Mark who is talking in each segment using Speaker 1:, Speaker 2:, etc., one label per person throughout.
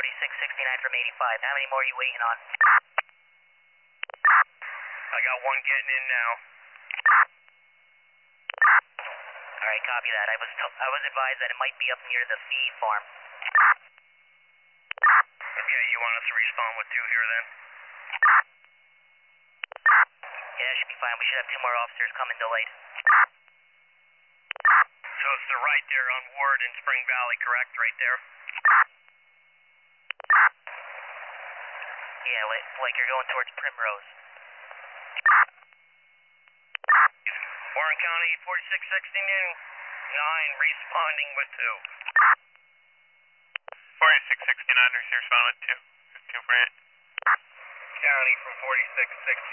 Speaker 1: 4669 from 85. How many more are you waiting on?
Speaker 2: I got one getting in now.
Speaker 1: Alright, copy that. I was advised that it might be up near the feed farm.
Speaker 2: Okay, you want us to respond with two here then?
Speaker 1: Yeah, that should be fine. We should have two more officers coming delayed.
Speaker 2: So it's the right there on Ward in Spring Valley, correct? Right there?
Speaker 1: Yeah, like you're going towards Primrose.
Speaker 2: Warren County 4669 responding with two.
Speaker 3: 4669ers respond with two. 248.
Speaker 2: County from 4660.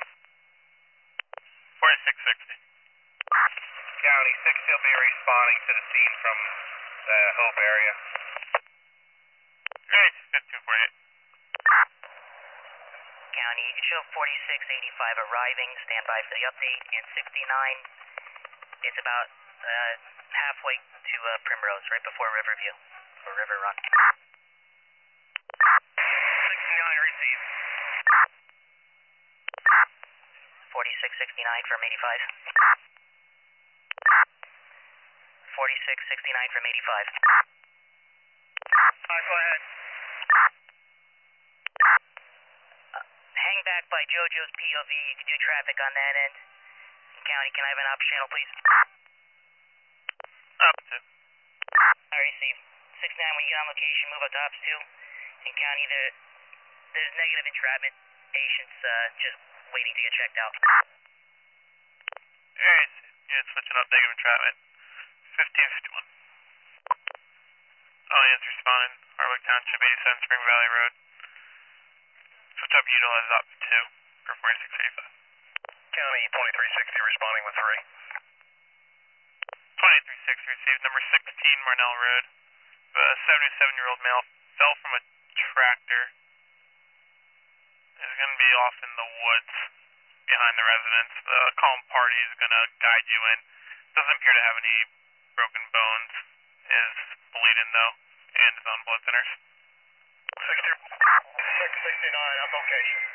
Speaker 3: 4660.
Speaker 2: County 6 will be responding to the scene from the Hope area.
Speaker 3: Great, that's 248.
Speaker 1: County, you can show 4685 arriving, stand by for the update, and 69 is about halfway to Primrose, right before Riverview, or River Run.
Speaker 2: 69 received.
Speaker 1: 4669 from 85. 4669 from 85.
Speaker 2: Go ahead.
Speaker 1: Hang back by JoJo's POV. You can do traffic on that end. County, can I have an ops channel, please?
Speaker 3: Ops 2.
Speaker 1: I receive. 69, when you get on location, move up to ops 2. And County, there's negative entrapment. Patients just waiting to get checked out.
Speaker 3: Alright, yeah, switching up negative entrapment. 1551. All units responding. Harwick Township, 87 Spring Valley Road. Switch up utilize op 2 for 4685.
Speaker 2: County 2360 responding with 3.
Speaker 3: 2360 received. Number 16 Marnell Road. A 77-year-old male fell from a tractor. Is going to be off in the woods behind the residence. The calm party is going to guide you in. Doesn't appear to have any broken bones. Is bleeding though, and is on blood thinners.
Speaker 2: 669 on location.